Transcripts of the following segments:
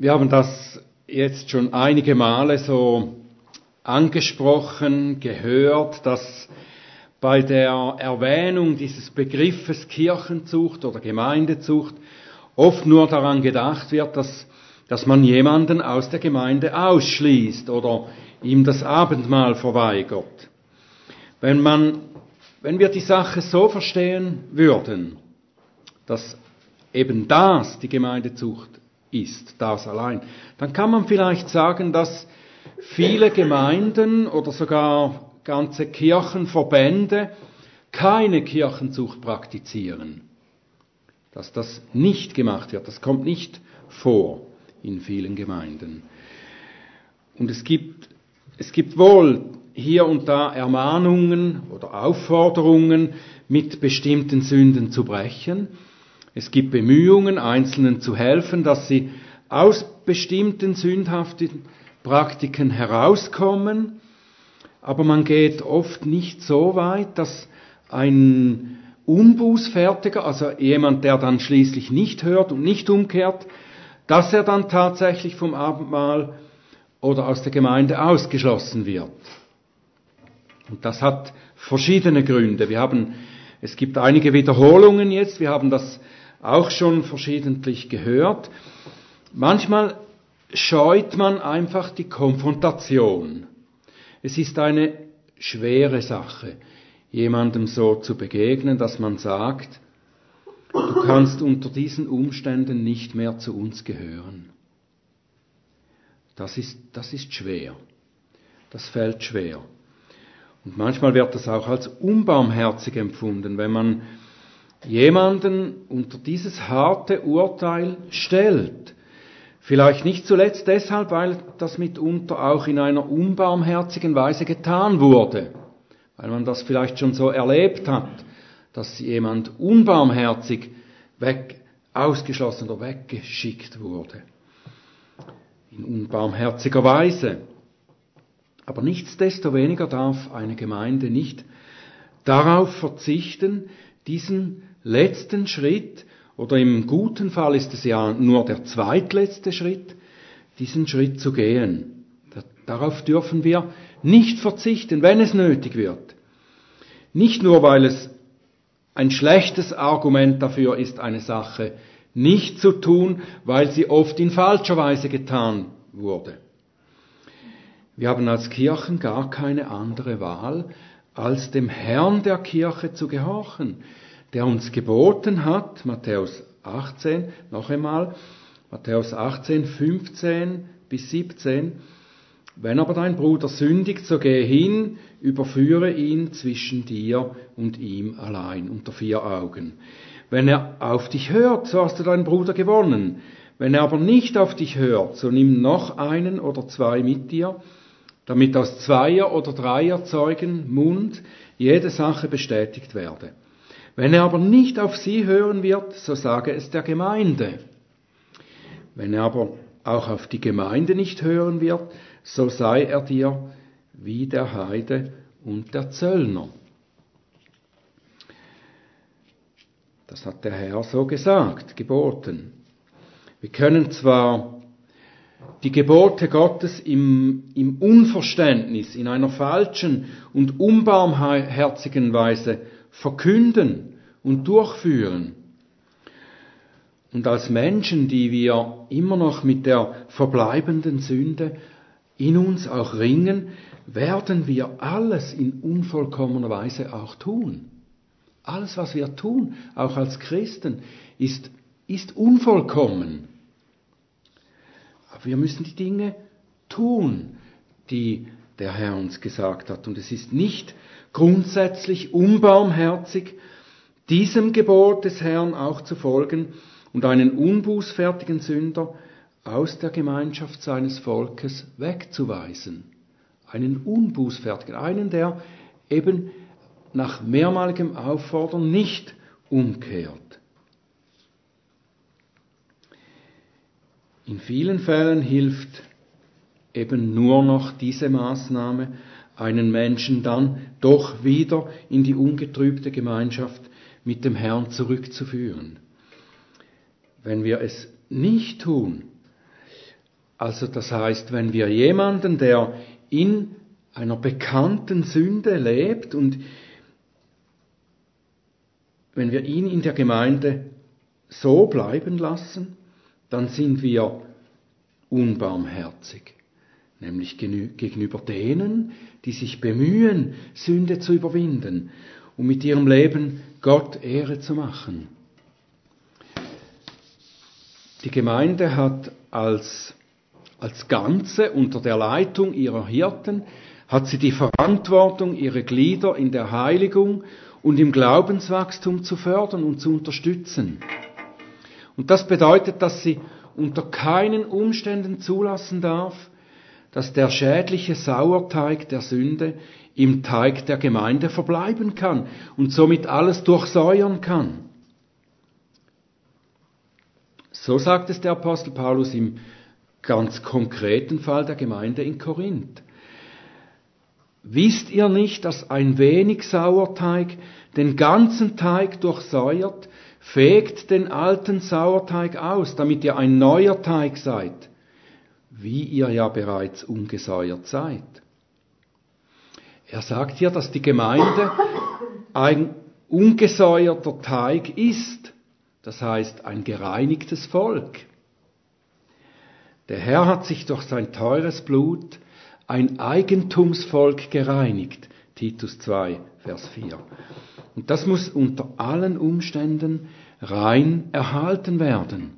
Wir haben das jetzt schon einige Male so angesprochen, gehört, dass bei der Erwähnung dieses Begriffes Kirchenzucht oder Gemeindezucht oft nur daran gedacht wird, dass man jemanden aus der Gemeinde ausschließt oder ihm das Abendmahl verweigert. Wenn wir die Sache so verstehen würden, dass eben das die Gemeindezucht ist, das allein, dann kann man vielleicht sagen, dass viele Gemeinden oder sogar ganze Kirchenverbände keine Kirchenzucht praktizieren. Dass das nicht gemacht wird, das kommt nicht vor in vielen Gemeinden. Und es gibt wohl hier und da Ermahnungen oder Aufforderungen, mit bestimmten Sünden zu brechen. Es gibt Bemühungen, Einzelnen zu helfen, dass sie aus bestimmten sündhaften Praktiken herauskommen. Aber man geht oft nicht so weit, dass ein Unbußfertiger, also jemand, der dann schließlich nicht hört und nicht umkehrt, dass er dann tatsächlich vom Abendmahl oder aus der Gemeinde ausgeschlossen wird. Und das hat verschiedene Gründe. Es gibt einige Wiederholungen jetzt, wir haben das auch schon verschiedentlich gehört. Manchmal scheut man einfach die Konfrontation. Es ist eine schwere Sache, jemandem so zu begegnen, dass man sagt, du kannst unter diesen Umständen nicht mehr zu uns gehören. Das ist schwer. Das fällt schwer. Und manchmal wird das auch als unbarmherzig empfunden, wenn man jemanden unter dieses harte Urteil stellt. Vielleicht nicht zuletzt deshalb, weil das mitunter auch in einer unbarmherzigen Weise getan wurde. Weil man das vielleicht schon so erlebt hat, dass jemand unbarmherzig ausgeschlossen oder weggeschickt wurde. In unbarmherziger Weise. Aber nichtsdestoweniger darf eine Gemeinde nicht darauf verzichten, diesen letzten Schritt, oder im guten Fall ist es ja nur der zweitletzte Schritt, diesen Schritt zu gehen. Darauf dürfen wir nicht verzichten, wenn es nötig wird. Nicht nur, weil es ein schlechtes Argument dafür ist, eine Sache nicht zu tun, weil sie oft in falscher Weise getan wurde. Wir haben als Kirchen gar keine andere Wahl, als dem Herrn der Kirche zu gehorchen, der uns geboten hat, Matthäus 18, noch einmal, Matthäus 18, 15 bis 17, wenn aber dein Bruder sündigt, so gehe hin, überführe ihn zwischen dir und ihm allein, unter 4 Augen. Wenn er auf dich hört, so hast du deinen Bruder gewonnen. Wenn er aber nicht auf dich hört, so nimm noch einen oder 2 mit dir, damit aus 2 oder 3 Zeugen Mund jede Sache bestätigt werde. Wenn er aber nicht auf sie hören wird, so sage es der Gemeinde. Wenn er aber auch auf die Gemeinde nicht hören wird, so sei er dir wie der Heide und der Zöllner. Das hat der Herr so gesagt, geboten. Wir können zwar die Gebote Gottes im Unverständnis, in einer falschen und unbarmherzigen Weise verkünden und durchführen. Und als Menschen, die wir immer noch mit der verbleibenden Sünde in uns auch ringen, werden wir alles in unvollkommener Weise auch tun. Alles, was wir tun, auch als Christen, ist unvollkommen. Aber wir müssen die Dinge tun, die der Herr uns gesagt hat. Und es ist nicht grundsätzlich unbarmherzig, diesem Gebot des Herrn auch zu folgen und einen unbußfertigen Sünder aus der Gemeinschaft seines Volkes wegzuweisen. Einen unbußfertigen, einen, der eben nach mehrmaligem Auffordern nicht umkehrt. In vielen Fällen hilft eben nur noch diese Maßnahme, einen Menschen dann doch wieder in die ungetrübte Gemeinschaft mit dem Herrn zurückzuführen. Wenn wir es nicht tun, Also das heißt, wenn wir jemanden, der in einer bekannten Sünde lebt und wenn wir ihn in der Gemeinde so bleiben lassen, dann sind wir unbarmherzig, nämlich gegenüber denen, die sich bemühen, Sünde zu überwinden, um mit ihrem Leben Gott Ehre zu machen. Die Gemeinde hat als Ganze unter der Leitung ihrer Hirten, hat sie die Verantwortung, ihre Glieder in der Heiligung und im Glaubenswachstum zu fördern und zu unterstützen. Und das bedeutet, dass sie unter keinen Umständen zulassen darf, dass der schädliche Sauerteig der Sünde im Teig der Gemeinde verbleiben kann und somit alles durchsäuern kann. So sagt es der Apostel Paulus im ganz konkreten Fall der Gemeinde in Korinth. Wisst ihr nicht, dass ein wenig Sauerteig den ganzen Teig durchsäuert? Fegt den alten Sauerteig aus, damit ihr ein neuer Teig seid, wie ihr ja bereits ungesäuert seid. Er sagt hier, dass die Gemeinde ein ungesäuerter Teig ist, das heißt ein gereinigtes Volk. Der Herr hat sich durch sein teures Blut ein Eigentumsvolk gereinigt. Titus 2, Vers 4. Und das muss unter allen Umständen rein erhalten werden.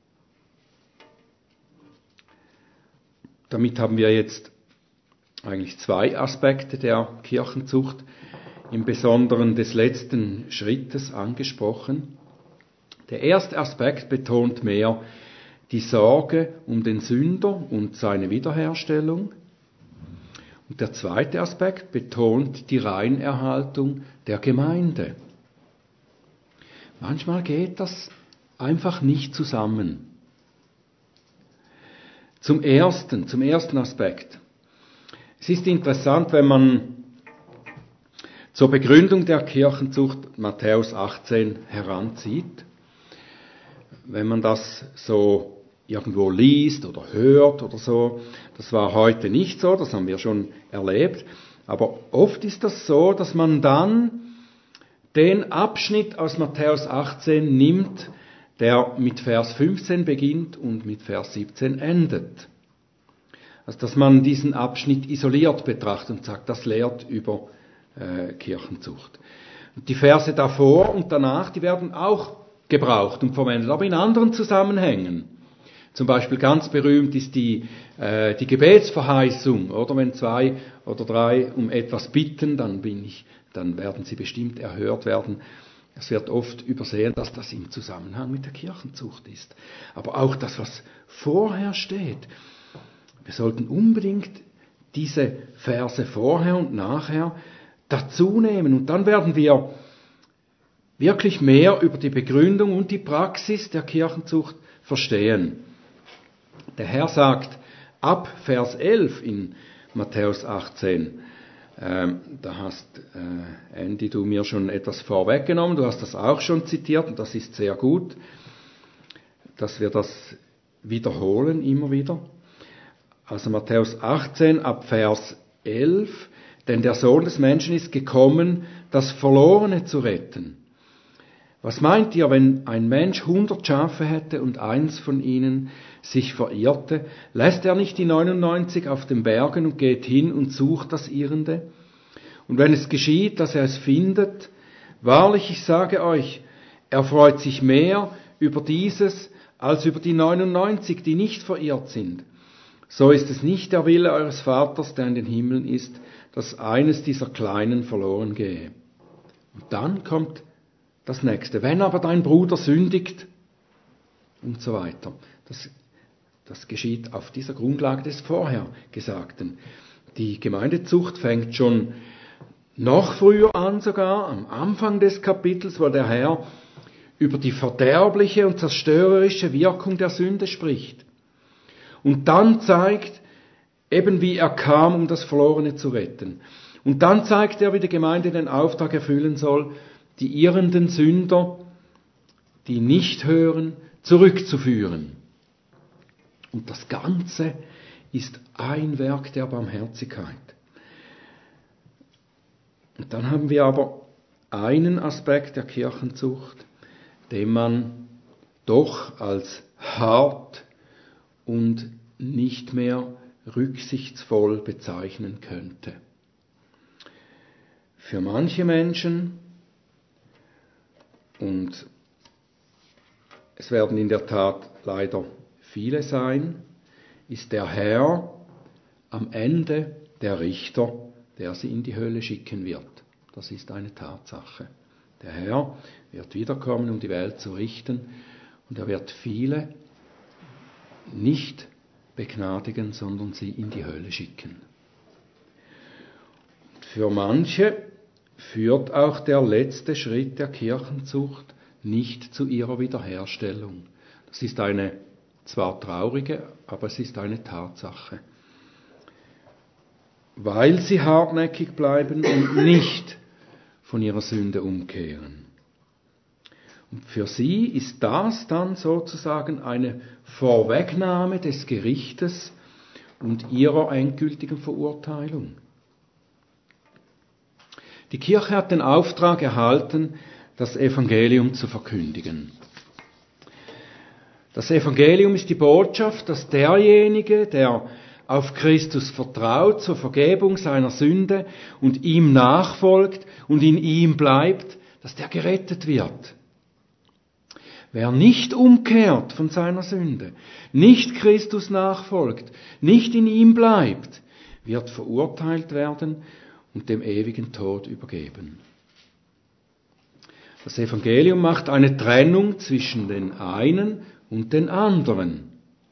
Damit haben wir jetzt eigentlich zwei Aspekte der Kirchenzucht, im Besonderen des letzten Schrittes angesprochen. Der erste Aspekt betont mehr die Sorge um den Sünder und seine Wiederherstellung. Und der zweite Aspekt betont die Reinerhaltung der Gemeinde. Manchmal geht das einfach nicht zusammen. Zum ersten Aspekt. Es ist interessant, wenn man zur Begründung der Kirchenzucht Matthäus 18 heranzieht, wenn man das so irgendwo liest oder hört oder so. Das war heute nicht so, das haben wir schon erlebt. Aber oft ist das so, dass man dann den Abschnitt aus Matthäus 18 nimmt, der mit Vers 15 beginnt und mit Vers 17 endet. Also dass man diesen Abschnitt isoliert betrachtet und sagt, das lehrt über Kirchenzucht. Und die Verse davor und danach, die werden auch gebraucht und verwendet, aber in anderen Zusammenhängen. Zum Beispiel ganz berühmt ist die Gebetsverheißung, oder wenn 2 oder 3 um etwas bitten, dann werden sie bestimmt erhört werden. Es wird oft übersehen, dass das im Zusammenhang mit der Kirchenzucht ist. Aber auch das, was vorher steht. Wir sollten unbedingt diese Verse vorher und nachher dazu nehmen. Und dann werden wir wirklich mehr über die Begründung und die Praxis der Kirchenzucht verstehen. Der Herr sagt ab Vers 11 in Matthäus 18, da hast Andy, du mir schon etwas vorweggenommen, du hast das auch schon zitiert und das ist sehr gut, dass wir das wiederholen immer wieder. Also Matthäus 18 ab Vers 11, denn der Sohn des Menschen ist gekommen, das Verlorene zu retten. Was meint ihr, wenn ein Mensch 100 Schafe hätte und eins von ihnen sich verirrte, lässt er nicht die 99 auf den Bergen und geht hin und sucht das Irrende? Und wenn es geschieht, dass er es findet, wahrlich, ich sage euch, er freut sich mehr über dieses als über die 99, die nicht verirrt sind. So ist es nicht der Wille eures Vaters, der in den Himmeln ist, dass eines dieser Kleinen verloren gehe. Und dann kommt das Nächste. Wenn aber dein Bruder sündigt und so weiter. Das geschieht auf dieser Grundlage des vorher Gesagten. Die Gemeindezucht fängt schon noch früher an, sogar am Anfang des Kapitels, wo der Herr über die verderbliche und zerstörerische Wirkung der Sünde spricht. Und dann zeigt, eben wie er kam, um das Verlorene zu retten. Und dann zeigt er, wie die Gemeinde den Auftrag erfüllen soll, die irrenden Sünder, die nicht hören, zurückzuführen. Und das Ganze ist ein Werk der Barmherzigkeit. Und dann haben wir aber einen Aspekt der Kirchenzucht, den man doch als hart und nicht mehr rücksichtsvoll bezeichnen könnte. Für manche Menschen, und es werden in der Tat leider viele sein, ist der Herr am Ende der Richter, der sie in die Hölle schicken wird. Das ist eine Tatsache. Der Herr wird wiederkommen, um die Welt zu richten, und er wird viele nicht begnadigen, sondern sie in die Hölle schicken. Und für manche führt auch der letzte Schritt der Kirchenzucht nicht zu ihrer Wiederherstellung. Das ist eine zwar traurige, aber es ist eine Tatsache. Weil sie hartnäckig bleiben und nicht von ihrer Sünde umkehren. Und für sie ist das dann sozusagen eine Vorwegnahme des Gerichtes und ihrer endgültigen Verurteilung. Die Kirche hat den Auftrag erhalten, das Evangelium zu verkündigen. Das Evangelium ist die Botschaft, dass derjenige, der auf Christus vertraut zur Vergebung seiner Sünde und ihm nachfolgt und in ihm bleibt, dass der gerettet wird. Wer nicht umkehrt von seiner Sünde, nicht Christus nachfolgt, nicht in ihm bleibt, wird verurteilt werden und dem ewigen Tod übergeben. Das Evangelium macht eine Trennung zwischen den einen und den anderen.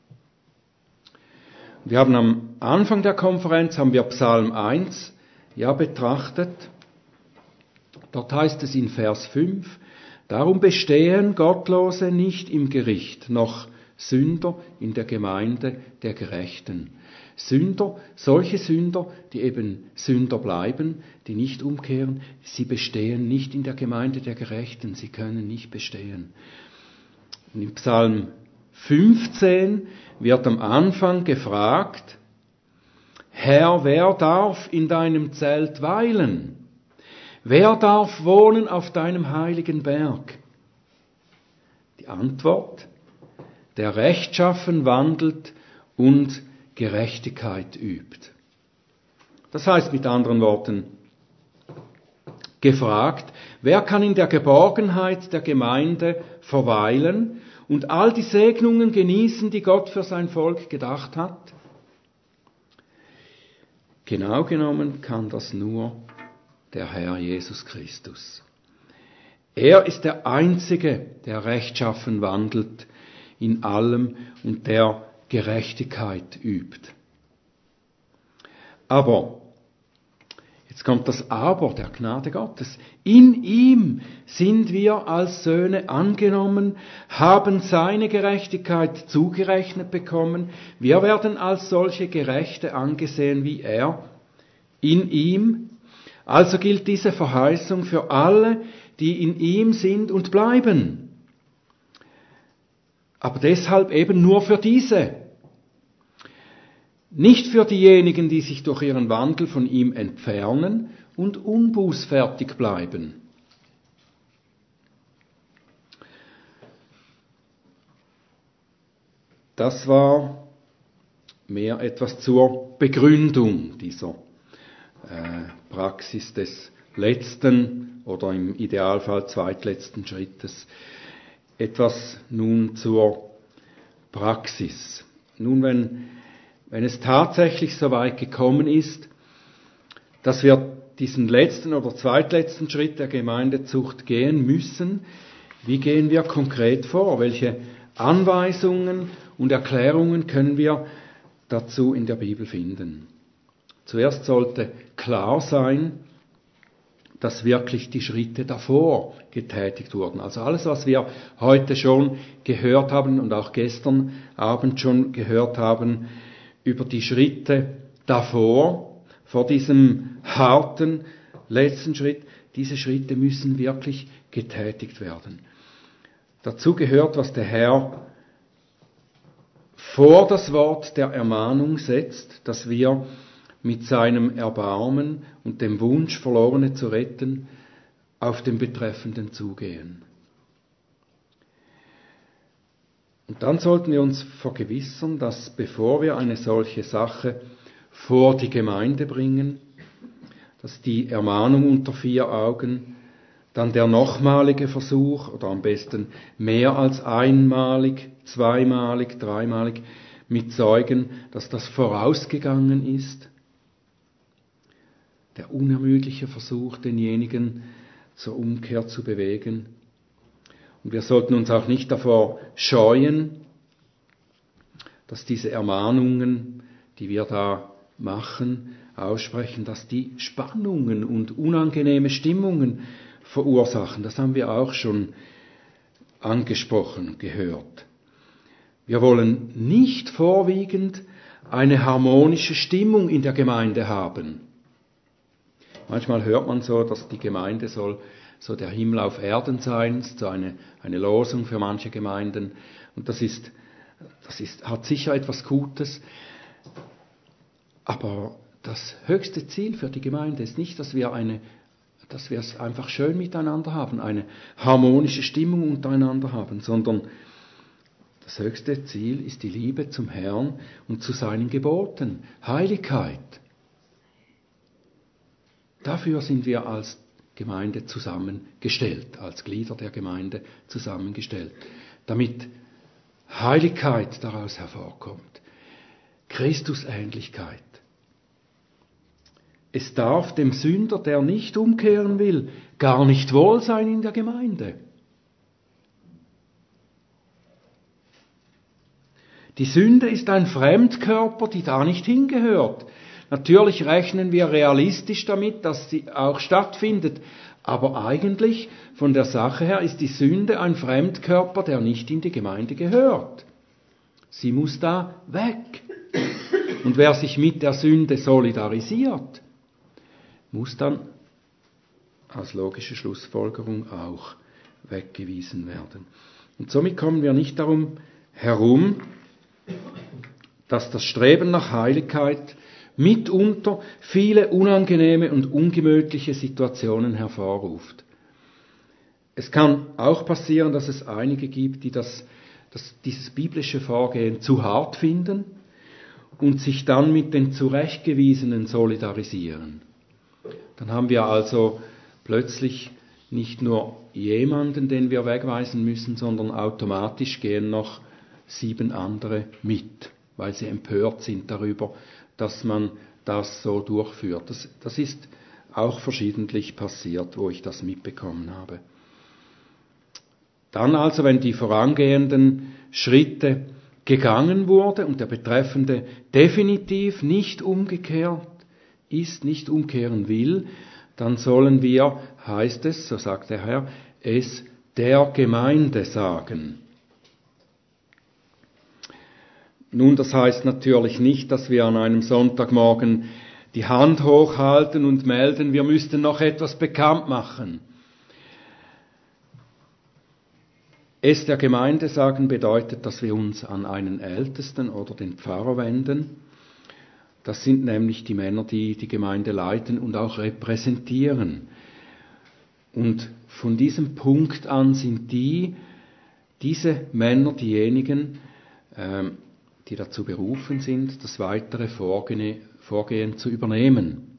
Wir haben am Anfang der Konferenz Psalm 1 betrachtet. Dort heißt es in Vers 5, darum bestehen Gottlose nicht im Gericht, noch Sünder in der Gemeinde der Gerechten. Sünder, solche Sünder, die eben Sünder bleiben, die nicht umkehren, sie bestehen nicht in der Gemeinde der Gerechten, sie können nicht bestehen. Und im Psalm 15 wird am Anfang gefragt, Herr, wer darf in deinem Zelt weilen? Wer darf wohnen auf deinem heiligen Berg? Die Antwort, der rechtschaffen wandelt und Gerechtigkeit übt. Das heißt mit anderen Worten, gefragt, wer kann in der Geborgenheit der Gemeinde verweilen und all die Segnungen genießen, die Gott für sein Volk gedacht hat? Genau genommen kann das nur der Herr Jesus Christus. Er ist der Einzige, der rechtschaffen wandelt in allem und der Gerechtigkeit übt. Aber, jetzt kommt das Aber der Gnade Gottes. In ihm sind wir als Söhne angenommen, haben seine Gerechtigkeit zugerechnet bekommen. Wir werden als solche Gerechte angesehen wie er. In ihm. Also gilt diese Verheißung für alle, die in ihm sind und bleiben. Aber deshalb eben nur für diese. Nicht für diejenigen, die sich durch ihren Wandel von ihm entfernen und unbußfertig bleiben. Das war mehr etwas zur Begründung dieser Praxis des letzten oder im Idealfall zweitletzten Schrittes. Etwas nun zur Praxis. Nun, wenn es tatsächlich so weit gekommen ist, dass wir diesen letzten oder zweitletzten Schritt der Gemeindezucht gehen müssen, wie gehen wir konkret vor? Welche Anweisungen und Erklärungen können wir dazu in der Bibel finden? Zuerst sollte klar sein, dass wirklich die Schritte davor getätigt wurden. Also alles, was wir heute schon gehört haben und auch gestern Abend schon gehört haben, über die Schritte davor, vor diesem harten letzten Schritt, diese Schritte müssen wirklich getätigt werden. Dazu gehört, was der Herr vor das Wort der Ermahnung setzt, dass wir mit seinem Erbarmen und dem Wunsch, Verlorene zu retten, auf den Betreffenden zugehen. Und dann sollten wir uns vergewissern, dass bevor wir eine solche Sache vor die Gemeinde bringen, dass die Ermahnung unter 4 Augen, dann der nochmalige Versuch oder am besten mehr als einmalig, zweimalig, dreimalig mit Zeugen, dass das vorausgegangen ist. Der unermüdliche Versuch, denjenigen zur Umkehr zu bewegen. Und wir sollten uns auch nicht davor scheuen, dass diese Ermahnungen, die wir da machen, aussprechen, dass die Spannungen und unangenehme Stimmungen verursachen. Das haben wir auch schon angesprochen, gehört. Wir wollen nicht vorwiegend eine harmonische Stimmung in der Gemeinde haben. Manchmal hört man so, dass die Gemeinde soll so der Himmel auf Erden sein, so eine Losung für manche Gemeinden. Und das hat sicher etwas Gutes. Aber das höchste Ziel für die Gemeinde ist nicht, dass wir es einfach schön miteinander haben, eine harmonische Stimmung untereinander haben, sondern das höchste Ziel ist die Liebe zum Herrn und zu seinen Geboten, Heiligkeit. Dafür sind wir als Gemeinde zusammengestellt, als Glieder der Gemeinde zusammengestellt, damit Heiligkeit daraus hervorkommt, Christusähnlichkeit. Es darf dem Sünder, der nicht umkehren will, gar nicht wohl sein in der Gemeinde. Die Sünde ist ein Fremdkörper, die da nicht hingehört. Natürlich rechnen wir realistisch damit, dass sie auch stattfindet, aber eigentlich von der Sache her ist die Sünde ein Fremdkörper, der nicht in die Gemeinde gehört. Sie muss da weg. Und wer sich mit der Sünde solidarisiert, muss dann als logische Schlussfolgerung auch weggewiesen werden. Und somit kommen wir nicht darum herum, dass das Streben nach Heiligkeit mitunter viele unangenehme und ungemütliche Situationen hervorruft. Es kann auch passieren, dass es einige gibt, die dieses biblische Vorgehen zu hart finden und sich dann mit den Zurechtgewiesenen solidarisieren. Dann haben wir also plötzlich nicht nur jemanden, den wir wegweisen müssen, sondern automatisch gehen noch 7 andere mit, weil sie empört sind darüber, dass man das so durchführt. Das ist auch verschiedentlich passiert, wo ich das mitbekommen habe. Dann also, wenn die vorangehenden Schritte gegangen wurde und der Betreffende definitiv nicht umgekehrt ist, nicht umkehren will, dann sollen wir, heißt es, so sagt der Herr, es der Gemeinde sagen. Nun, das heißt natürlich nicht, dass wir an einem Sonntagmorgen die Hand hochhalten und melden, wir müssten noch etwas bekannt machen. Es der Gemeinde sagen bedeutet, dass wir uns an einen Ältesten oder den Pfarrer wenden. Das sind nämlich die Männer, die die Gemeinde leiten und auch repräsentieren. Und von diesem Punkt an sind diese Männer diejenigen, die dazu berufen sind, das weitere Vorgehen zu übernehmen.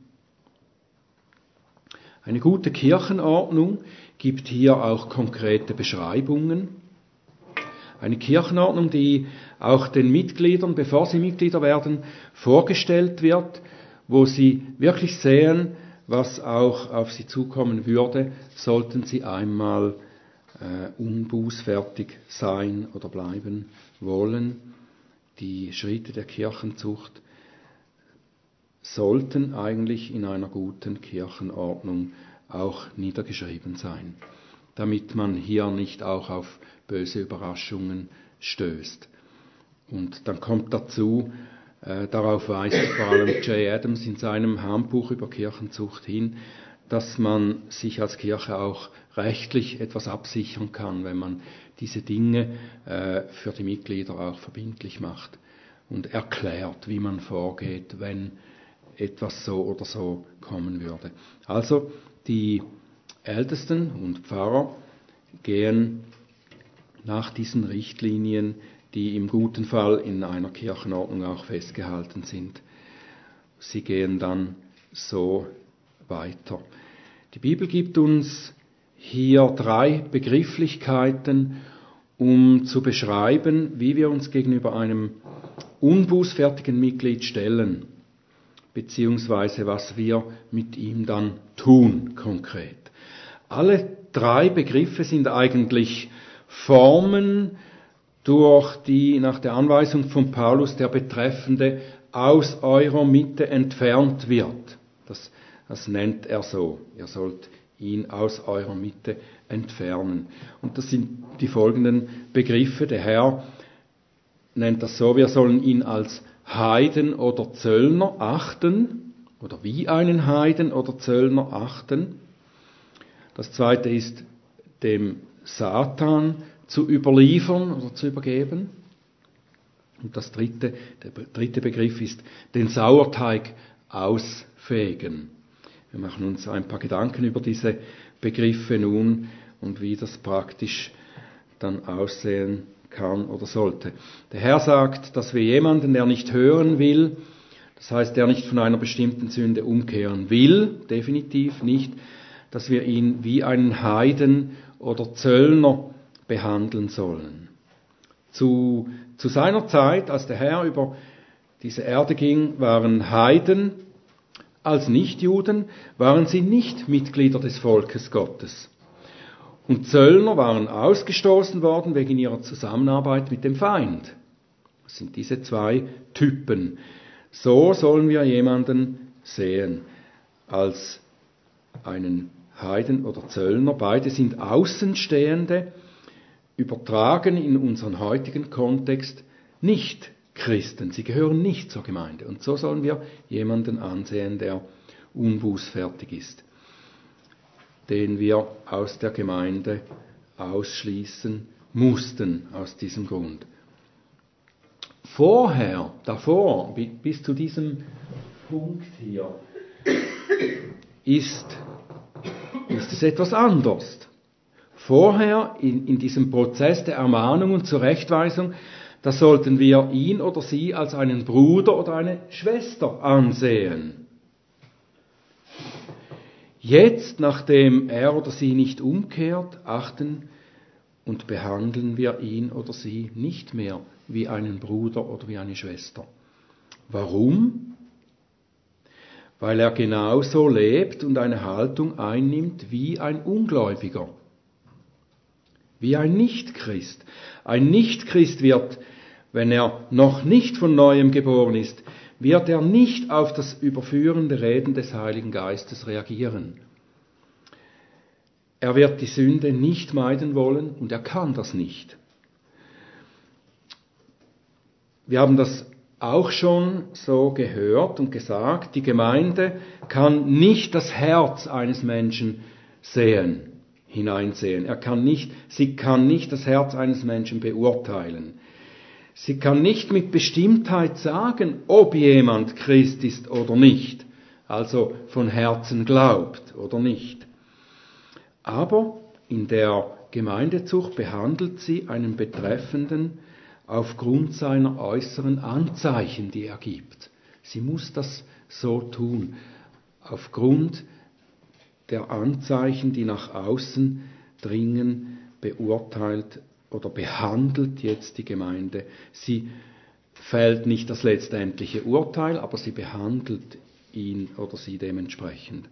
Eine gute Kirchenordnung gibt hier auch konkrete Beschreibungen. Eine Kirchenordnung, die auch den Mitgliedern, bevor sie Mitglieder werden, vorgestellt wird, wo sie wirklich sehen, was auch auf sie zukommen würde, sollten sie einmal unbußfertig sein oder bleiben wollen. Die Schritte der Kirchenzucht sollten eigentlich in einer guten Kirchenordnung auch niedergeschrieben sein, damit man hier nicht auch auf böse Überraschungen stößt. Und dann kommt dazu, darauf weist vor allem J. Adams in seinem Handbuch über Kirchenzucht hin, dass man sich als Kirche auch rechtlich etwas absichern kann, wenn man diese Dinge für die Mitglieder auch verbindlich macht. und erklärt, wie man vorgeht, wenn etwas so oder so kommen würde. Also die Ältesten und Pfarrer gehen nach diesen Richtlinien, die im guten Fall in einer Kirchenordnung auch festgehalten sind. Sie gehen dann so weiter. Die Bibel gibt uns hier 3 Begrifflichkeiten, um zu beschreiben, wie wir uns gegenüber einem unbußfertigen Mitglied stellen, beziehungsweise was wir mit ihm dann tun konkret. Alle 3 Begriffe sind eigentlich Formen, durch die nach der Anweisung von Paulus der Betreffende aus eurer Mitte entfernt wird. Das nennt er so. Ihr sollt ihn aus eurer Mitte entfernen. Und das sind die folgenden Begriffe. Der Herr nennt das so, wir sollen ihn als Heiden oder Zöllner achten, oder wie einen Heiden oder Zöllner achten. Das zweite ist, dem Satan zu überliefern oder zu übergeben. Und der dritte Begriff ist, den Sauerteig ausfegen. Wir machen uns ein paar Gedanken über diese Begriffe nun und wie das praktisch dann aussehen kann oder sollte. Der Herr sagt, dass wir jemanden, der nicht hören will, das heißt, der nicht von einer bestimmten Sünde umkehren will, definitiv nicht, dass wir ihn wie einen Heiden oder Zöllner behandeln sollen. Zu seiner Zeit, als der Herr über diese Erde ging, waren Heiden als Nichtjuden, waren sie nicht Mitglieder des Volkes Gottes. Und Zöllner waren ausgestoßen worden wegen ihrer Zusammenarbeit mit dem Feind. Das sind diese 2 Typen. So sollen wir jemanden sehen als einen Heiden oder Zöllner. Beide sind Außenstehende, übertragen in unseren heutigen Kontext nicht Christen. Sie gehören nicht zur Gemeinde. Und so sollen wir jemanden ansehen, der unbußfertig ist, den wir aus der Gemeinde ausschließen mussten aus diesem Grund. Davor, bis zu diesem Punkt hier, ist es etwas anders. Vorher, in diesem Prozess der Ermahnung und Zurechtweisung, da sollten wir ihn oder sie als einen Bruder oder eine Schwester ansehen. Jetzt, nachdem er oder sie nicht umkehrt, achten und behandeln wir ihn oder sie nicht mehr wie einen Bruder oder wie eine Schwester. Warum? Weil er genauso lebt und eine Haltung einnimmt wie ein Ungläubiger. Wie ein Nichtchrist. Ein Nichtchrist wird, wenn er noch nicht von Neuem geboren ist, wird er nicht auf das überführende Reden des Heiligen Geistes reagieren. Er wird die Sünde nicht meiden wollen und er kann das nicht. Wir haben das auch schon so gehört und gesagt, die Gemeinde kann nicht das Herz eines Menschen hineinsehen. Sie kann nicht das Herz eines Menschen beurteilen. Sie kann nicht mit Bestimmtheit sagen, ob jemand Christ ist oder nicht, also von Herzen glaubt oder nicht. Aber in der Gemeindezucht behandelt sie einen Betreffenden aufgrund seiner äußeren Anzeichen, die er gibt. Sie muss das so tun, aufgrund der Anzeichen, die nach außen dringen, beurteilt oder behandelt jetzt die Gemeinde. Sie fällt nicht das letztendliche Urteil, aber sie behandelt ihn oder sie dementsprechend.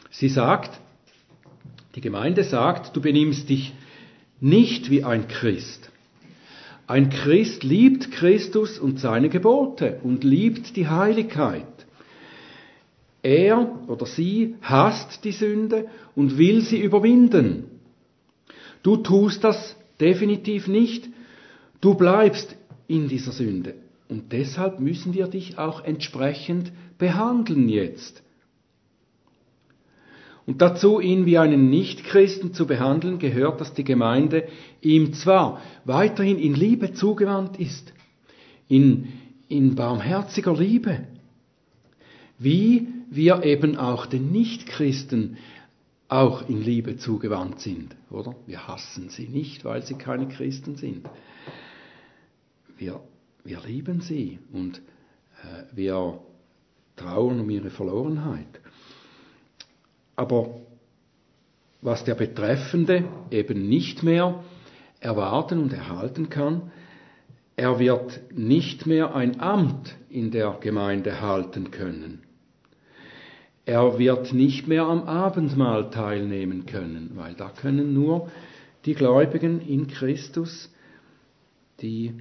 Die Gemeinde sagt, du benimmst dich nicht wie ein Christ. Ein Christ liebt Christus und seine Gebote und liebt die Heiligkeit. Er oder sie hasst die Sünde und will sie überwinden. Du tust das definitiv nicht. Du bleibst in dieser Sünde. Und deshalb müssen wir dich auch entsprechend behandeln jetzt. Und dazu, ihn wie einen Nichtchristen zu behandeln, gehört, dass die Gemeinde ihm zwar weiterhin in Liebe zugewandt ist, in in barmherziger Liebe, wie wir eben auch den Nichtchristen auch in Liebe zugewandt sind, oder? Wir hassen sie nicht, weil sie keine Christen sind. Wir lieben sie und wir trauern um ihre Verlorenheit. Aber was der Betreffende eben nicht mehr erwarten und erhalten kann, er wird nicht mehr ein Amt in der Gemeinde halten können. Er wird nicht mehr am Abendmahl teilnehmen können, weil da können nur die Gläubigen in Christus, die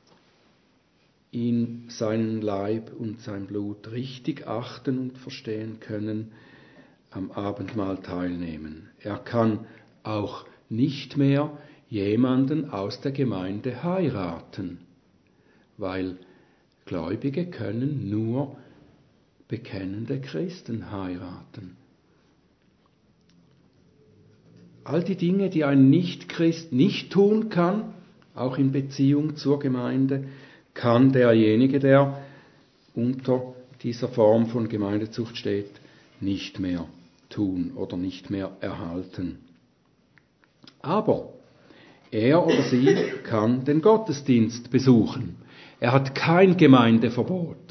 ihn, seinen Leib und sein Blut richtig achten und verstehen können, am Abendmahl teilnehmen. Er kann auch nicht mehr jemanden aus der Gemeinde heiraten, weil Gläubige können nur bekennende Christen heiraten. All die Dinge, die ein Nichtchrist nicht tun kann, auch in Beziehung zur Gemeinde, kann derjenige, der unter dieser Form von Gemeindezucht steht, nicht mehr tun oder nicht mehr erhalten. Aber er oder sie kann den Gottesdienst besuchen. Er hat kein Gemeindeverbot.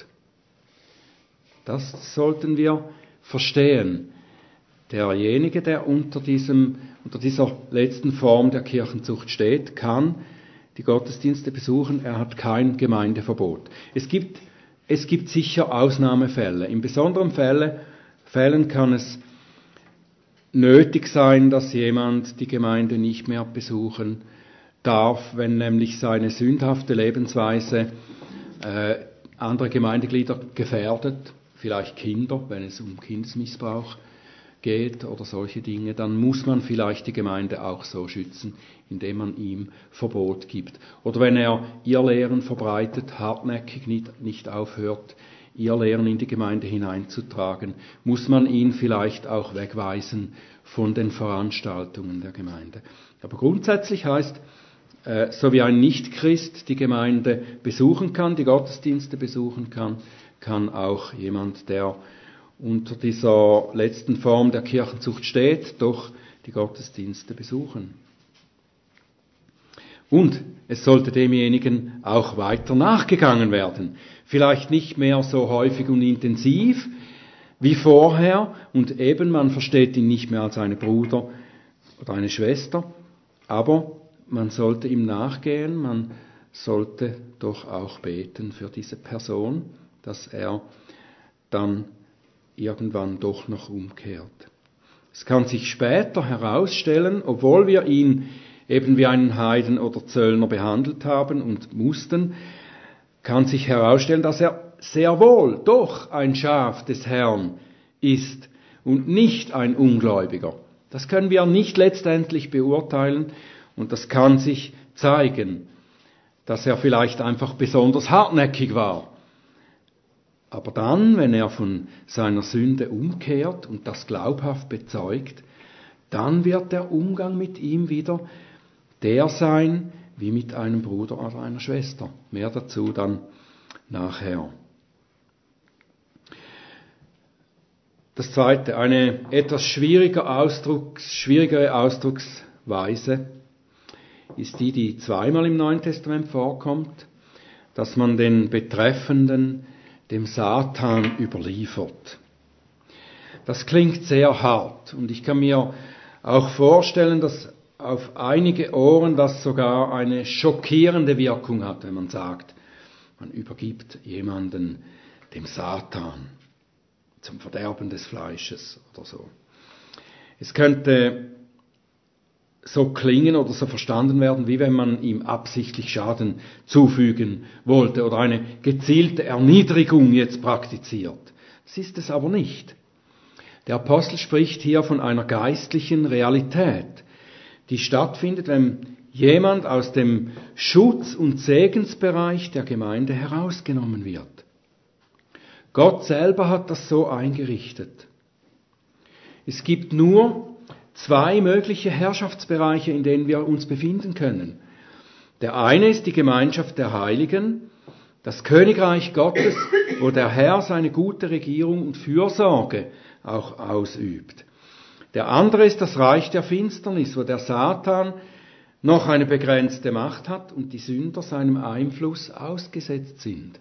Das sollten wir verstehen. Derjenige, der unter dieser letzten Form der Kirchenzucht steht, kann die Gottesdienste besuchen. Er hat kein Gemeindeverbot. Es gibt sicher Ausnahmefälle. In besonderen Fällen kann es nötig sein, dass jemand die Gemeinde nicht mehr besuchen darf, wenn nämlich seine sündhafte Lebensweise andere Gemeindeglieder gefährdet, vielleicht Kinder, wenn es um Kindesmissbrauch geht oder solche Dinge, dann muss man vielleicht die Gemeinde auch so schützen, indem man ihm Verbot gibt. Oder wenn er Irrlehren verbreitet, hartnäckig nicht aufhört, Irrlehren in die Gemeinde hineinzutragen, muss man ihn vielleicht auch wegweisen von den Veranstaltungen der Gemeinde. Aber grundsätzlich heißt, so wie ein Nichtchrist die Gemeinde besuchen kann, die Gottesdienste besuchen kann, kann auch jemand, der unter dieser letzten Form der Kirchenzucht steht, doch die Gottesdienste besuchen. Und es sollte demjenigen auch weiter nachgegangen werden. Vielleicht nicht mehr so häufig und intensiv wie vorher und eben man versteht ihn nicht mehr als einen Bruder oder eine Schwester, aber man sollte ihm nachgehen, man sollte doch auch beten für diese Person, dass er dann irgendwann doch noch umkehrt. Es kann sich später herausstellen, obwohl wir ihn eben wie einen Heiden oder Zöllner behandelt haben und mussten, kann sich herausstellen, dass er sehr wohl doch ein Schaf des Herrn ist und nicht ein Ungläubiger. Das können wir nicht letztendlich beurteilen und das kann sich zeigen, dass er vielleicht einfach besonders hartnäckig war. Aber dann, wenn er von seiner Sünde umkehrt und das glaubhaft bezeugt, dann wird der Umgang mit ihm wieder der sein, wie mit einem Bruder oder einer Schwester. Mehr dazu dann nachher. Das Zweite, eine etwas schwierigere Ausdrucksweise ist die zweimal im Neuen Testament vorkommt, dass man den Betreffenden dem Satan überliefert. Das klingt sehr hart und ich kann mir auch vorstellen, dass auf einige Ohren das sogar eine schockierende Wirkung hat, wenn man sagt, man übergibt jemanden dem Satan zum Verderben des Fleisches oder so. Es könnte so klingen oder so verstanden werden, wie wenn man ihm absichtlich Schaden zufügen wollte oder eine gezielte Erniedrigung jetzt praktiziert. Das ist es aber nicht. Der Apostel spricht hier von einer geistlichen Realität, die stattfindet, wenn jemand aus dem Schutz- und Segensbereich der Gemeinde herausgenommen wird. Gott selber hat das so eingerichtet. Es gibt nur zwei mögliche Herrschaftsbereiche, in denen wir uns befinden können. Der eine ist die Gemeinschaft der Heiligen, Das Königreich Gottes, wo der Herr seine gute Regierung und Fürsorge auch ausübt. Der andere ist das Reich der Finsternis, wo der Satan noch eine begrenzte Macht hat und die Sünder seinem Einfluss ausgesetzt sind.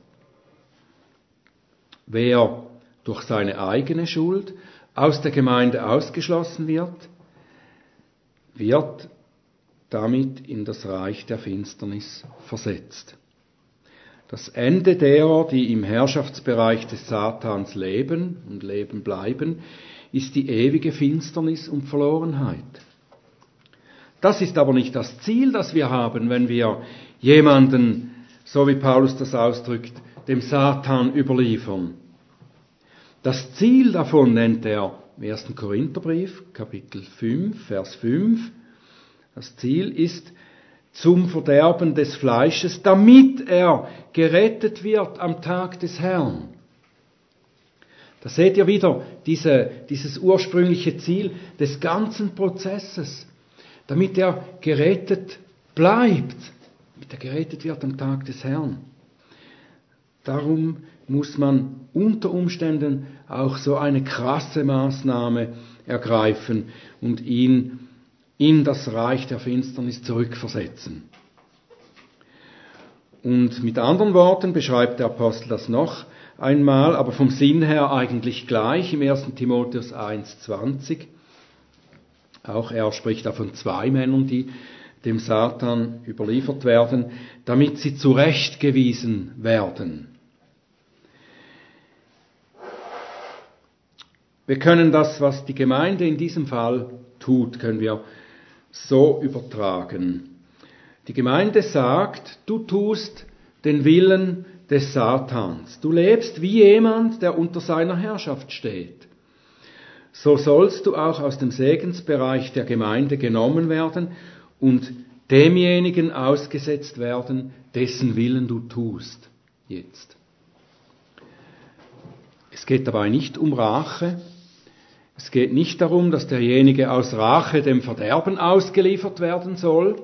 Wer durch seine eigene Schuld aus der Gemeinde ausgeschlossen wird, wird damit in das Reich der Finsternis versetzt. Das Ende derer, die im Herrschaftsbereich des Satans leben und leben bleiben, ist die ewige Finsternis und Verlorenheit. Das ist aber nicht das Ziel, das wir haben, wenn wir jemanden, so wie Paulus das ausdrückt, dem Satan überliefern. Das Ziel davon nennt er im 1. Korintherbrief, Kapitel 5, Vers 5. Das Ziel ist zum Verderben des Fleisches, damit er gerettet wird am Tag des Herrn. Da seht ihr wieder dieses ursprüngliche Ziel des ganzen Prozesses, damit er gerettet bleibt, damit er gerettet wird am Tag des Herrn. Darum muss man unter Umständen auch so eine krasse Maßnahme ergreifen und ihn in das Reich der Finsternis zurückversetzen. Und mit anderen Worten beschreibt der Apostel das noch einmal, aber vom Sinn her eigentlich gleich im 1. Timotheus 1,20. Auch er spricht da von 2 Männern, die dem Satan überliefert werden, damit sie zurechtgewiesen werden. Wir können das, was die Gemeinde in diesem Fall tut, können wir so übertragen. Die Gemeinde sagt, du tust den Willen des Satans. Du lebst wie jemand, der unter seiner Herrschaft steht. So sollst du auch aus dem Segensbereich der Gemeinde genommen werden und demjenigen ausgesetzt werden, dessen Willen du tust. Jetzt. Es geht dabei nicht um Rache. Es geht nicht darum, dass derjenige aus Rache dem Verderben ausgeliefert werden soll,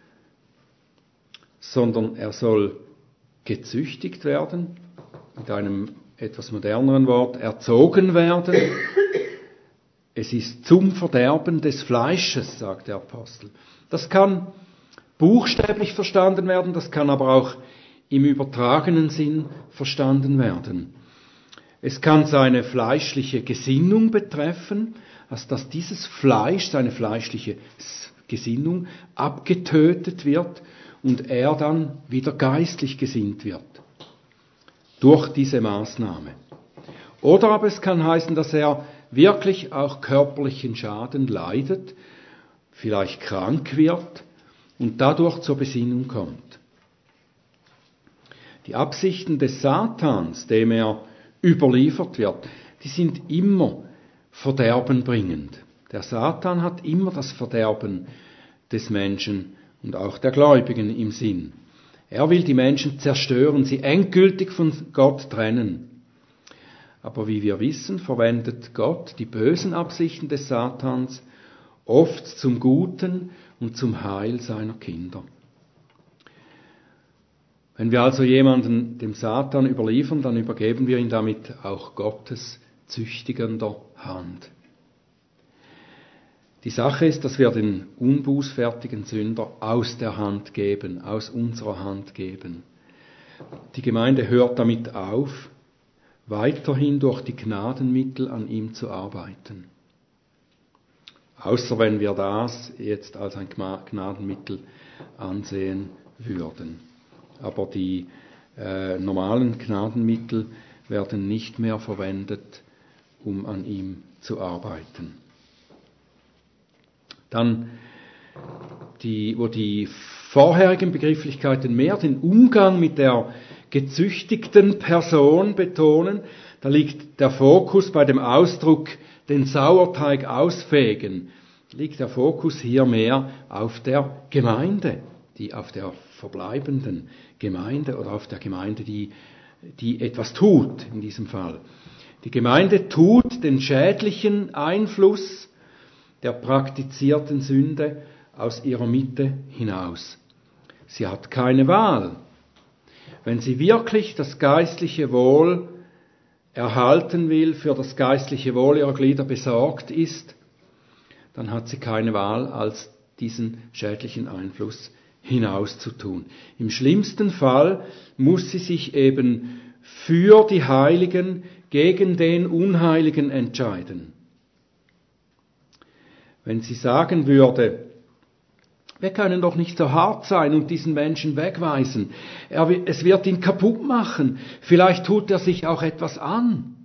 sondern er soll gezüchtigt werden, mit einem etwas moderneren Wort, erzogen werden. Es ist zum Verderben des Fleisches, sagt der Apostel. Das kann buchstäblich verstanden werden, das kann aber auch im übertragenen Sinn verstanden werden. Es kann seine fleischliche Gesinnung betreffen, also dass dieses Fleisch, seine fleischliche Gesinnung abgetötet wird und er dann wieder geistlich gesinnt wird. Durch diese Maßnahme. Oder aber es kann heißen, dass er wirklich auch körperlichen Schaden leidet, vielleicht krank wird und dadurch zur Besinnung kommt. Die Absichten des Satans, dem er überliefert wird, die sind immer verderbenbringend. Der Satan hat immer das Verderben des Menschen und auch der Gläubigen im Sinn. Er will die Menschen zerstören, sie endgültig von Gott trennen. Aber wie wir wissen, verwendet Gott die bösen Absichten des Satans oft zum Guten und zum Heil seiner Kinder. Wenn wir also jemanden dem Satan überliefern, dann übergeben wir ihn damit auch Gottes züchtigender Hand. Die Sache ist, dass wir den unbußfertigen Sünder aus der Hand geben, aus unserer Hand geben. Die Gemeinde hört damit auf, weiterhin durch die Gnadenmittel an ihm zu arbeiten. Außer wenn wir das jetzt als ein Gnadenmittel ansehen würden. Aber die normalen Gnadenmittel werden nicht mehr verwendet, um an ihm zu arbeiten. Dann, wo die vorherigen Begrifflichkeiten mehr den Umgang mit der gezüchtigten Person betonen, da liegt der Fokus bei dem Ausdruck den Sauerteig ausfegen, liegt der Fokus hier mehr auf der Gemeinde, auf der verbleibenden Gemeinde oder auf der Gemeinde, die etwas tut in diesem Fall. Die Gemeinde tut den schädlichen Einfluss der praktizierten Sünde aus ihrer Mitte hinaus. Sie hat keine Wahl. wenn sie wirklich das geistliche Wohl erhalten will, für das geistliche Wohl ihrer Glieder besorgt ist, dann hat sie keine Wahl, als diesen schädlichen Einfluss hinauszutun. Im schlimmsten Fall muss sie sich eben für die Heiligen gegen den Unheiligen entscheiden. Wenn sie sagen würde, wir können doch nicht so hart sein und diesen Menschen wegweisen, es wird ihn kaputt machen, vielleicht tut er sich auch etwas an.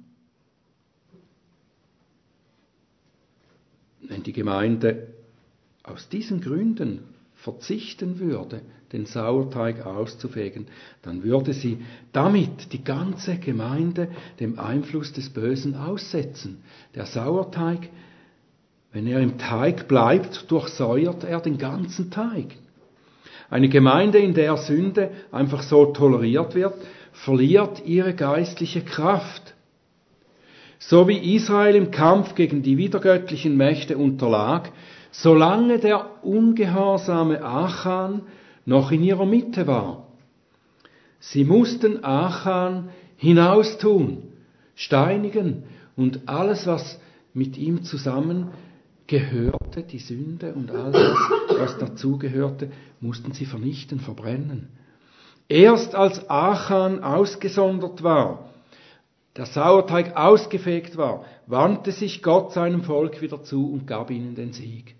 Wenn die Gemeinde aus diesen Gründen verzichten würde, den Sauerteig auszufegen, dann würde sie damit die ganze Gemeinde dem Einfluss des Bösen aussetzen. Der Sauerteig, wenn er im Teig bleibt, durchsäuert er den ganzen Teig. Eine Gemeinde, in der Sünde einfach so toleriert wird, verliert ihre geistliche Kraft. So wie Israel im Kampf gegen die widergöttlichen Mächte unterlag, solange der ungehorsame Achan noch in ihrer Mitte war. Sie mussten Achan hinaustun, steinigen und alles, was mit ihm zusammen gehörte, die Sünde und alles, was dazugehörte, mussten sie vernichten, verbrennen. Erst als Achan ausgesondert war, der Sauerteig ausgefegt war, wandte sich Gott seinem Volk wieder zu und gab ihnen den Sieg.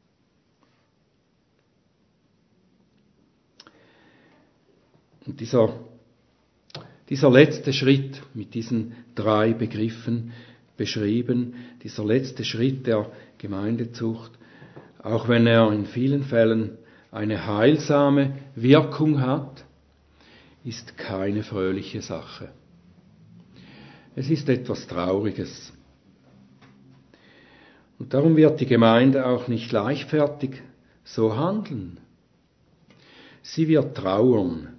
Und dieser letzte Schritt mit diesen 3 Begriffen beschrieben, dieser letzte Schritt der Gemeindezucht, auch wenn er in vielen Fällen eine heilsame Wirkung hat, ist keine fröhliche Sache. Es ist etwas Trauriges. Und darum wird die Gemeinde auch nicht leichtfertig so handeln. Sie wird trauern.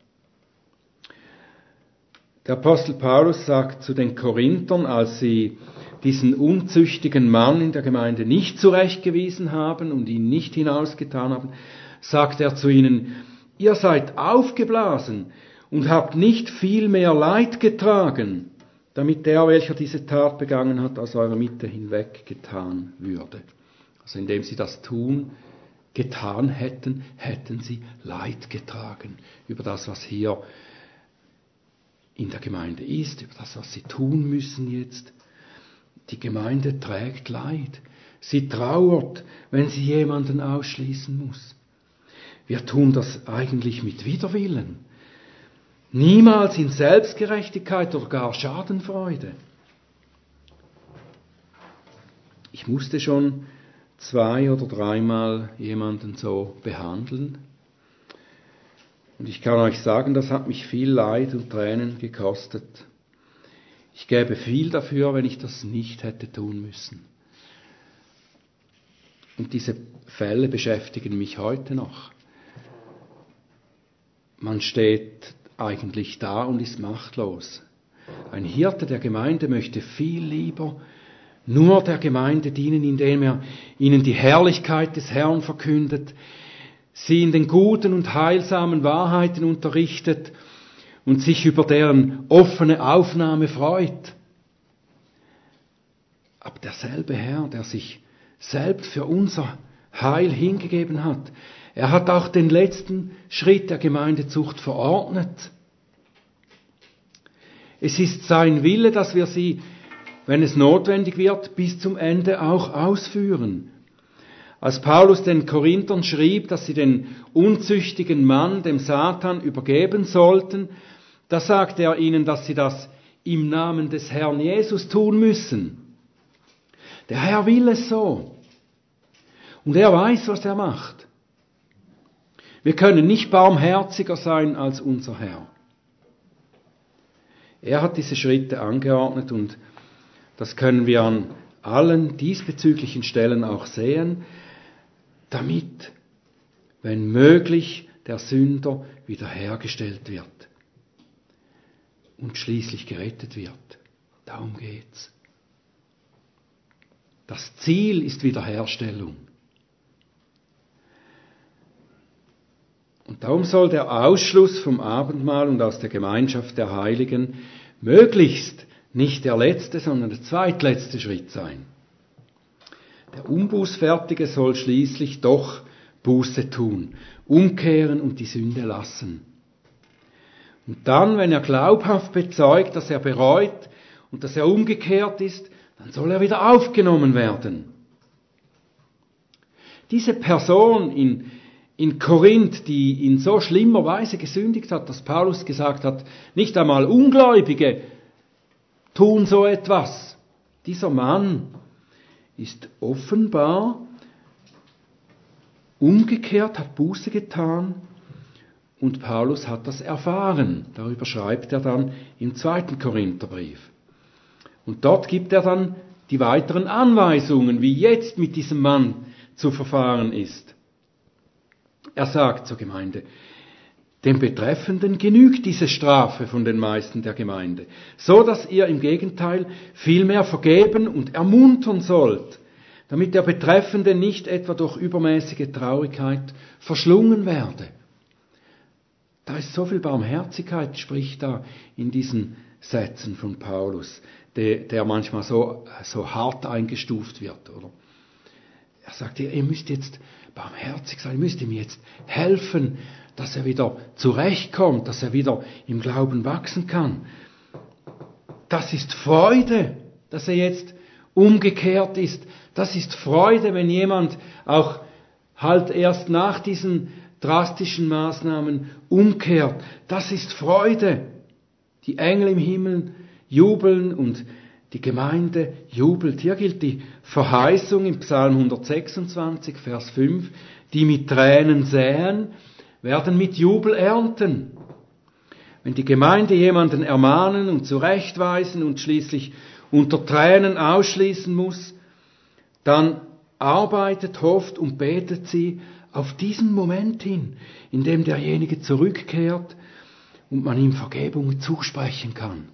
Der Apostel Paulus sagt zu den Korinthern, als sie diesen unzüchtigen Mann in der Gemeinde nicht zurechtgewiesen haben und ihn nicht hinausgetan haben, sagt er zu ihnen, ihr seid aufgeblasen und habt nicht viel mehr Leid getragen, damit der, welcher diese Tat begangen hat, aus eurer Mitte hinweggetan würde. Also indem sie das getan hätten, hätten sie Leid getragen über das, was hier in der Gemeinde ist, über das, was sie tun müssen jetzt. Die Gemeinde trägt Leid. Sie trauert, wenn sie jemanden ausschließen muss. Wir tun das eigentlich mit Widerwillen. Niemals in Selbstgerechtigkeit oder gar Schadenfreude. Ich musste schon 2 oder 3 Mal jemanden so behandeln. Und ich kann euch sagen, das hat mich viel Leid und Tränen gekostet. Ich gäbe viel dafür, wenn ich das nicht hätte tun müssen. Und diese Fälle beschäftigen mich heute noch. Man steht eigentlich da und ist machtlos. Ein Hirte der Gemeinde möchte viel lieber nur der Gemeinde dienen, indem er ihnen die Herrlichkeit des Herrn verkündet, sie in den guten und heilsamen Wahrheiten unterrichtet und sich über deren offene Aufnahme freut. Aber derselbe Herr, der sich selbst für unser Heil hingegeben hat, er hat auch den letzten Schritt der Gemeindezucht verordnet. Es ist sein Wille, dass wir sie, wenn es notwendig wird, bis zum Ende auch ausführen. Als Paulus den Korinthern schrieb, dass sie den unzüchtigen Mann dem Satan übergeben sollten, da sagte er ihnen, dass sie das im Namen des Herrn Jesus tun müssen. Der Herr will es so. Und er weiß, was er macht. Wir können nicht barmherziger sein als unser Herr. Er hat diese Schritte angeordnet und das können wir an allen diesbezüglichen Stellen auch sehen, damit, wenn möglich, der Sünder wiederhergestellt wird und schließlich gerettet wird. Darum geht's. Das Ziel ist Wiederherstellung. Und darum soll der Ausschluss vom Abendmahl und aus der Gemeinschaft der Heiligen möglichst nicht der letzte, sondern der zweitletzte Schritt sein. Der Unbußfertige soll schließlich doch Buße tun, umkehren und die Sünde lassen. Und dann, wenn er glaubhaft bezeugt, dass er bereut und dass er umgekehrt ist, dann soll er wieder aufgenommen werden. Diese Person in Korinth, die in so schlimmer Weise gesündigt hat, dass Paulus gesagt hat, nicht einmal Ungläubige tun so etwas. Dieser Mann ist offenbar umgekehrt, hat Buße getan und Paulus hat das erfahren. Darüber schreibt er dann im 2. Korintherbrief. Und dort gibt er dann die weiteren Anweisungen, wie jetzt mit diesem Mann zu verfahren ist. Er sagt zur Gemeinde, dem Betreffenden genügt diese Strafe von den meisten der Gemeinde, so dass ihr im Gegenteil vielmehr vergeben und ermuntern sollt, damit der Betreffende nicht etwa durch übermäßige Traurigkeit verschlungen werde. Da ist so viel Barmherzigkeit, spricht da in diesen Sätzen von Paulus, der manchmal so hart eingestuft wird, oder? Er sagt, ihr müsst jetzt barmherzig sein, ihr müsst ihm jetzt helfen, dass er wieder zurechtkommt, dass er wieder im Glauben wachsen kann. Das ist Freude, dass er jetzt umgekehrt ist. Das ist Freude, wenn jemand auch halt erst nach diesen drastischen Maßnahmen umkehrt. Das ist Freude. Die Engel im Himmel jubeln und die Gemeinde jubelt. Hier gilt die Verheißung im Psalm 126, Vers 5. Die mit Tränen säen, werden mit Jubel ernten. Wenn die Gemeinde jemanden ermahnen und zurechtweisen und schließlich unter Tränen ausschließen muss, dann arbeitet, hofft und betet sie auf diesen Moment hin, in dem derjenige zurückkehrt und man ihm Vergebung zusprechen kann.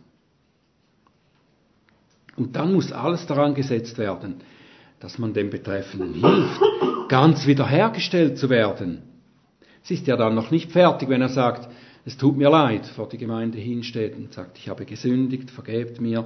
Und dann muss alles daran gesetzt werden, dass man dem Betreffenden hilft, ganz wiederhergestellt zu werden. Es ist ja dann noch nicht fertig, wenn er sagt, es tut mir leid, vor die Gemeinde hinsteht und sagt, ich habe gesündigt, vergebt mir.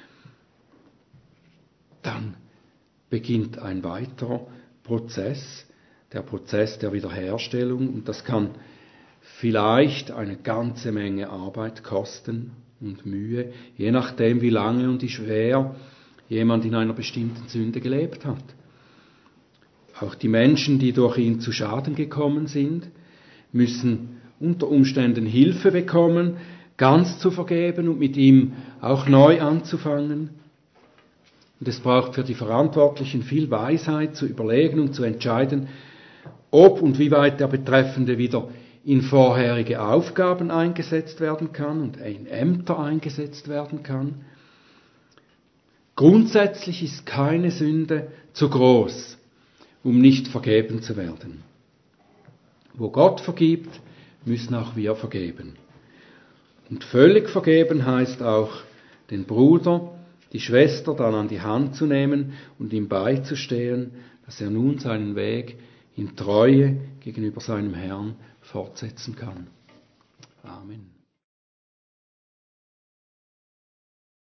Dann beginnt ein weiterer Prozess, der Prozess der Wiederherstellung, und das kann vielleicht eine ganze Menge Arbeit kosten und Mühe, je nachdem, wie lange und wie schwer jemand in einer bestimmten Sünde gelebt hat. Auch die Menschen, die durch ihn zu Schaden gekommen sind, müssen unter Umständen Hilfe bekommen, ganz zu vergeben und mit ihm auch neu anzufangen. Und es braucht für die Verantwortlichen viel Weisheit, zu überlegen und zu entscheiden, ob und wie weit der Betreffende wieder in vorherige Aufgaben eingesetzt werden kann und in Ämter eingesetzt werden kann. Grundsätzlich ist keine Sünde zu groß, um nicht vergeben zu werden. Wo Gott vergibt, müssen auch wir vergeben. Und völlig vergeben heißt auch, den Bruder, die Schwester dann an die Hand zu nehmen und ihm beizustehen, dass er nun seinen Weg in Treue gegenüber seinem Herrn fortsetzen kann. Amen.